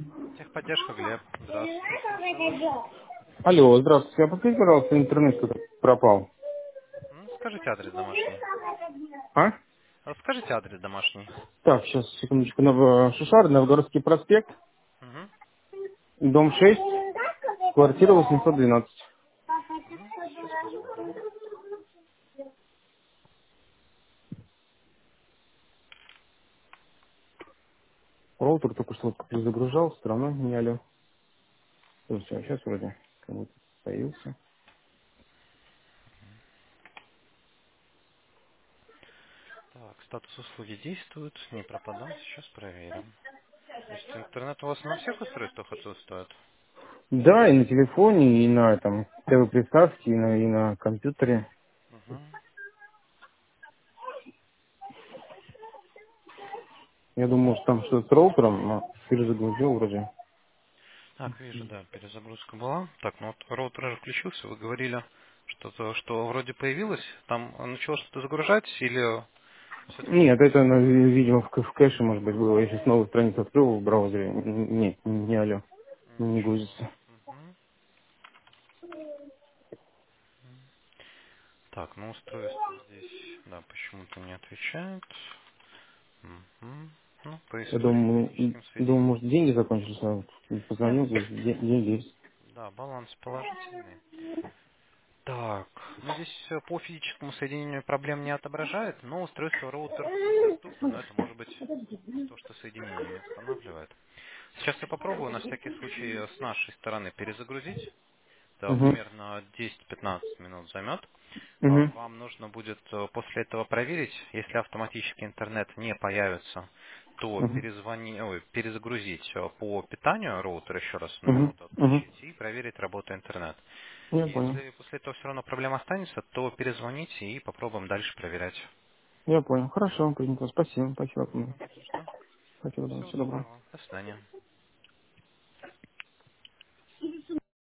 Техподдержка, Глеб. Здравствуйте, слушаю вас. Алло, здравствуйте. А подскажите, пожалуйста, интернет что-то пропал. Скажите адрес домашний. А? Скажите адрес домашний. Так, сейчас, секундочку. Шишар, Новгородский проспект, Угу. дом 6, квартира 812. Сейчас посмотрим. Роутер только что вот перезагружал, все равно не алло. Все, сейчас вроде как будто появился. Так, статус услуги действует, не пропадал. Сейчас проверим. То есть интернет у вас на всех устройствах отсутствует? Да, и на телефоне, и на там ТВ-приставке, и на компьютере. Угу. Я думаю, может там что-то с роутером, но перезагрузил вроде. Так, вижу, да, перезагрузка была. Так, ну вот роутер уже включился, вы говорили, что вроде появилось, там начало что-то загружать или все-таки... Нет, это, видимо, в кэше, может быть, было. Я сейчас новую страницу открыл в браузере. Нет, не алло, не Ничего. грузится. Мгм. Так, ну устройство здесь, да, почему-то не отвечает. Мгм. Ну, по Я истории думаю, техническим думаю, сведениям. может, деньги закончились, а вот Нет, позвонил, говорит, деньги есть. да, баланс положительный. Так, ну здесь по физическому соединению проблем не отображает, но устройство роутер доступно, но это может быть то, что соединение не останавливает. Сейчас я попробую на всякий случай с нашей стороны перезагрузить. Да, Угу, примерно 10-15 минут займет. угу, Вам нужно будет после этого проверить, если автоматически интернет не появится, то угу, перезагрузить по питанию роутер еще раз на угу, минуту угу. отключить и проверить работу интернет. Я понял. Если после этого все равно проблема останется, то перезвоните и попробуем дальше проверять. Я понял. Хорошо, принято. Спасибо. Спасибо. Не за что. Спасибо. Всего Всего доброго. доброго. До свидания.